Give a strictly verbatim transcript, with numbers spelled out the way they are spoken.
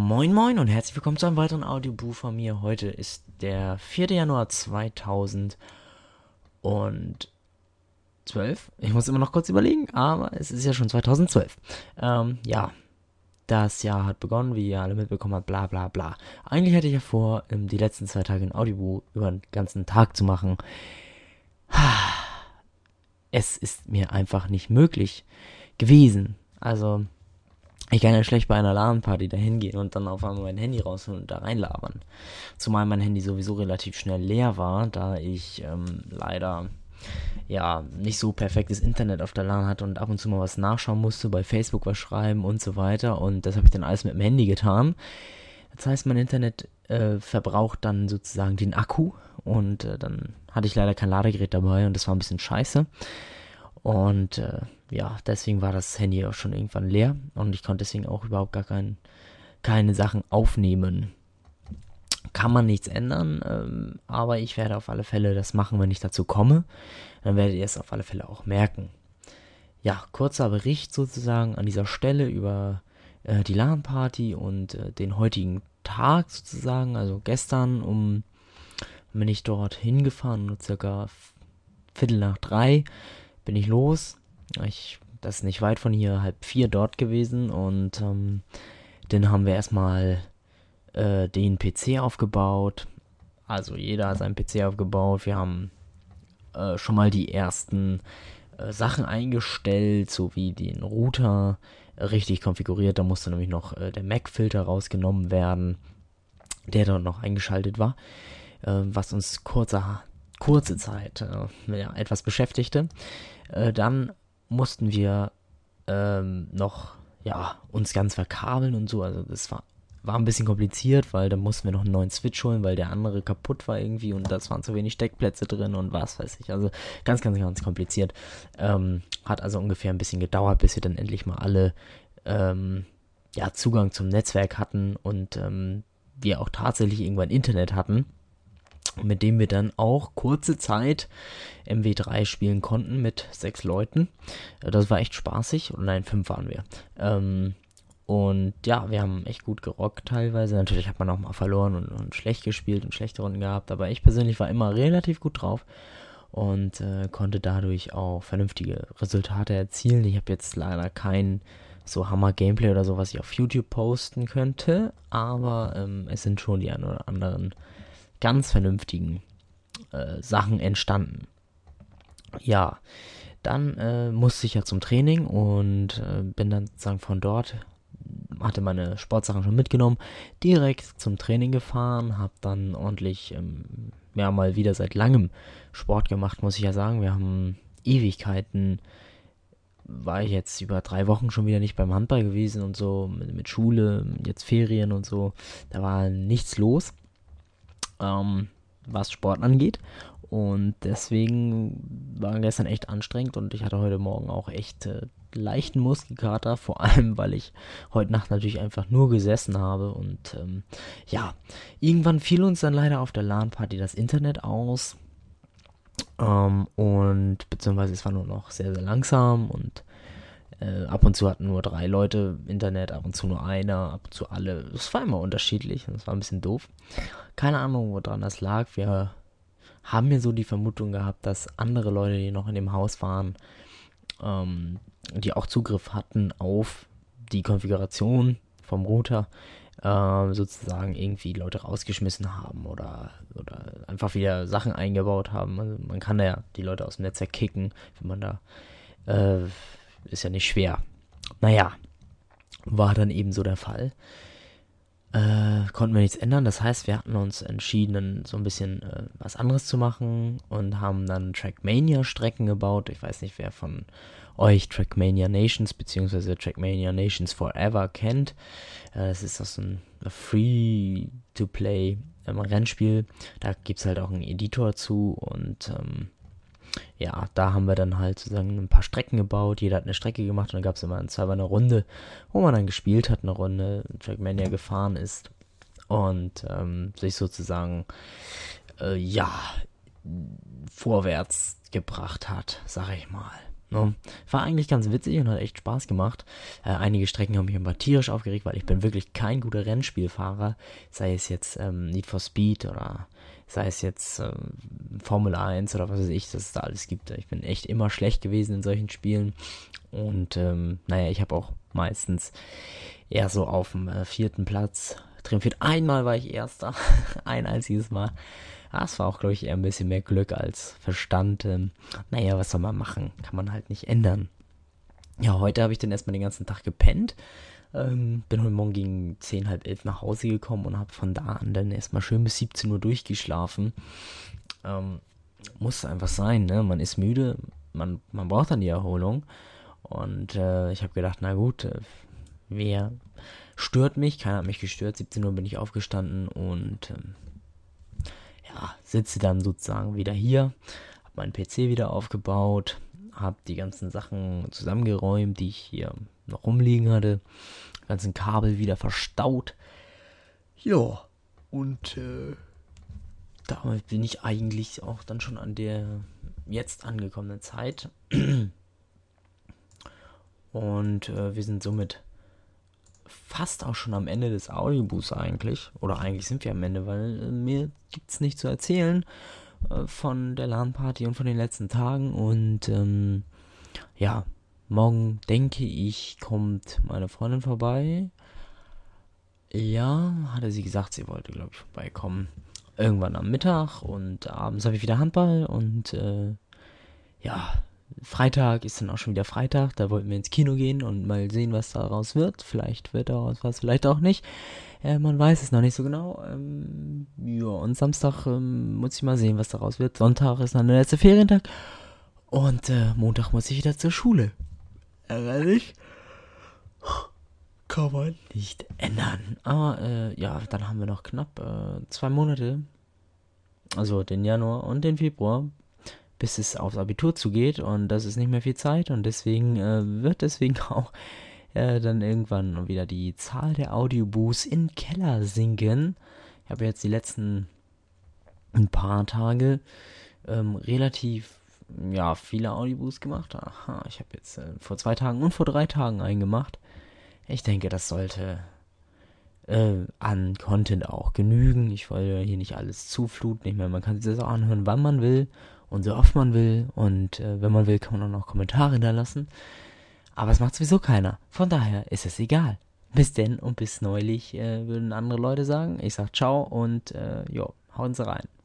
Moin Moin und herzlich willkommen zu einem weiteren Audiobuch von mir. Heute ist der vierte Januar zweitausendzwölf. Ich muss immer noch kurz überlegen, aber es ist ja schon zweitausendzwölf. Ähm, ja, das Jahr hat begonnen, wie ihr alle mitbekommen habt, bla bla bla. Eigentlich hatte ich ja vor, ähm, die letzten zwei Tage ein Audiobuch über den ganzen Tag zu machen. Es ist mir einfach nicht möglich gewesen. Also, ich kann ja schlecht bei einer LAN-Party da hingehen und dann auf einmal mein Handy rausholen und da reinlabern. Zumal mein Handy sowieso relativ schnell leer war, da ich ähm, leider ja nicht so perfektes Internet auf der LAN hatte und ab und zu mal was nachschauen musste, bei Facebook was schreiben und so weiter. Und das habe ich dann alles mit dem Handy getan. Das heißt, mein Internet äh, verbraucht dann sozusagen den Akku und äh, dann hatte ich leider kein Ladegerät dabei und das war ein bisschen scheiße. Und äh, ja, deswegen war das Handy auch schon irgendwann leer und ich konnte deswegen auch überhaupt gar kein, keine Sachen aufnehmen. Kann man nichts ändern, ähm, aber ich werde auf alle Fälle das machen, wenn ich dazu komme. Dann werdet ihr es auf alle Fälle auch merken. Ja, kurzer Bericht sozusagen an dieser Stelle über äh, die LAN-Party und äh, den heutigen Tag sozusagen. Also gestern um bin ich dort hingefahren, nur circa Viertel nach drei bin ich los. Ich, das ist nicht weit von hier, halb vier dort gewesen und ähm, dann haben wir erstmal äh, den P C aufgebaut. Also jeder hat seinen P C aufgebaut. Wir haben äh, schon mal die ersten äh, Sachen eingestellt, sowie den Router äh, richtig konfiguriert. Da musste nämlich noch äh, der Mac-Filter rausgenommen werden, der dort noch eingeschaltet war, äh, was uns kurzer kurze Zeit äh, ja, etwas beschäftigte. Äh, dann mussten wir ähm, noch ja, uns ganz verkabeln und so. Also das war, war ein bisschen kompliziert, weil da mussten wir noch einen neuen Switch holen, weil der andere kaputt war irgendwie und das waren zu wenig Steckplätze drin und was weiß ich. Also ganz, ganz, ganz kompliziert. Ähm, hat also ungefähr ein bisschen gedauert, bis wir dann endlich mal alle ähm, ja, Zugang zum Netzwerk hatten und ähm, wir auch tatsächlich irgendwann Internet hatten, mit dem wir dann auch kurze Zeit M W drei spielen konnten mit sechs Leuten. Das war echt spaßig. Und nein, fünf waren wir. Ähm, und ja, wir haben echt gut gerockt teilweise. Natürlich hat man auch mal verloren und, und schlecht gespielt und schlechte Runden gehabt. Aber ich persönlich war immer relativ gut drauf und äh, konnte dadurch auch vernünftige Resultate erzielen. Ich habe jetzt leider kein so Hammer-Gameplay oder so, was ich auf YouTube posten könnte. Aber ähm, es sind schon die ein oder anderen ganz vernünftigen äh, Sachen entstanden. Ja, dann äh, musste ich ja zum Training und äh, bin dann sozusagen von dort, hatte meine Sportsachen schon mitgenommen, direkt zum Training gefahren, habe dann ordentlich, ähm, ja, mal wieder seit langem Sport gemacht, muss ich ja sagen. Wir haben Ewigkeiten, war ich jetzt über drei Wochen schon wieder nicht beim Handball gewesen und so, mit, mit Schule, jetzt Ferien und so, da war nichts los. Ähm, was Sport angeht. Und deswegen war gestern echt anstrengend und ich hatte heute Morgen auch echt äh, leichten Muskelkater, vor allem weil ich heute Nacht natürlich einfach nur gesessen habe und ähm, ja, irgendwann fiel uns dann leider auf der LAN-Party das Internet aus ähm, und beziehungsweise es war nur noch sehr, sehr langsam und Äh, ab und zu hatten nur drei Leute Internet, ab und zu nur einer, ab und zu alle. Es war immer unterschiedlich und es war ein bisschen doof. Keine Ahnung, woran das lag. Wir haben mir so die Vermutung gehabt, dass andere Leute, die noch in dem Haus waren, ähm, die auch Zugriff hatten auf die Konfiguration vom Router, äh, sozusagen irgendwie Leute rausgeschmissen haben oder, oder einfach wieder Sachen eingebaut haben. Also man kann ja die Leute aus dem Netzwerk kicken, wenn man da äh, ist ja nicht schwer. Naja, war dann eben so der Fall. Äh, konnten wir nichts ändern. Das heißt, wir hatten uns entschieden, so ein bisschen äh, was anderes zu machen und haben dann Trackmania-Strecken gebaut. Ich weiß nicht, wer von euch Trackmania Nations bzw. Trackmania Nations Forever kennt. Äh, das ist das ein Free-to-Play ähm, Rennspiel. Da gibt es halt auch einen Editor zu und ähm, ja, da haben wir dann halt sozusagen ein paar Strecken gebaut. Jeder hat eine Strecke gemacht und dann gab es immer zweimal eine Runde, wo man dann gespielt hat, eine Runde Trackmania gefahren ist und ähm, sich sozusagen äh, ja vorwärts gebracht hat, sag ich mal. No. War eigentlich ganz witzig und hat echt Spaß gemacht. Äh, einige Strecken haben mich aber tierisch aufgeregt, weil ich bin wirklich kein guter Rennspielfahrer. Sei es jetzt ähm, Need for Speed oder sei es jetzt ähm, Formel eins oder was weiß ich, dass es da alles gibt. Ich bin echt immer schlecht gewesen in solchen Spielen. Und ähm, naja, ich habe auch meistens eher so auf dem äh, vierten Platz triumphiert. Einmal war ich Erster, ein einziges Mal. Ah, es war auch, glaube ich, eher ein bisschen mehr Glück als Verstand. Ähm, naja, was soll man machen? Kann man halt nicht ändern. Ja, heute habe ich dann erstmal den ganzen Tag gepennt. Ähm, bin heute Morgen gegen zehn, halb elf nach Hause gekommen und habe von da an dann erstmal schön bis siebzehn Uhr durchgeschlafen. Ähm, muss einfach sein, ne? Man ist müde, man, man braucht dann die Erholung. Und äh, ich habe gedacht, na gut, äh, wer stört mich? Keiner hat mich gestört. siebzehn Uhr bin ich aufgestanden und ähm, ja, sitze dann sozusagen wieder hier, habe meinen P C wieder aufgebaut, habe die ganzen Sachen zusammengeräumt, die ich hier noch rumliegen hatte, die ganzen Kabel wieder verstaut. Ja, und äh, damit bin ich eigentlich auch dann schon an der jetzt angekommenen Zeit. Und äh, wir sind somit fast auch schon am Ende des Audiobooks eigentlich. Oder eigentlich sind wir am Ende, weil äh, mir gibt's nicht zu erzählen äh, von der LAN-Party und von den letzten Tagen. Und ähm, ja, morgen denke ich, kommt meine Freundin vorbei. Ja, hatte sie gesagt, sie wollte, glaube ich, vorbeikommen. Irgendwann am Mittag und abends habe ich wieder Handball und äh, ja, Freitag ist dann auch schon wieder Freitag, da wollten wir ins Kino gehen und mal sehen, was daraus wird. Vielleicht wird daraus was, vielleicht auch nicht. Äh, man weiß es noch nicht so genau. Ähm, ja, und Samstag ähm, muss ich mal sehen, was daraus wird. Sonntag ist dann der letzte Ferientag und äh, Montag muss ich wieder zur Schule. Ärgerlich. Kann man nicht ändern. Aber äh, ja, dann haben wir noch knapp äh, zwei Monate, also den Januar und den Februar, bis es aufs Abitur zugeht und das ist nicht mehr viel Zeit und deswegen äh, wird deswegen auch äh, dann irgendwann wieder die Zahl der Audioboos in den Keller sinken. Ich habe jetzt die letzten ein paar Tage ähm, relativ ja viele Audioboos gemacht. Aha, ich habe jetzt äh, vor zwei Tagen und vor drei Tagen einen gemacht. Ich denke, das sollte äh, an Content auch genügen. Ich wollte hier nicht alles zufluten. Ich meine, man kann sich das auch anhören, wann man will und so oft man will. Und äh, wenn man will, kann man auch noch Kommentare hinterlassen. Aber es macht sowieso keiner. Von daher ist es egal. Bis denn und bis neulich äh, würden andere Leute sagen. Ich sag ciao und äh, jo, hauen Sie rein.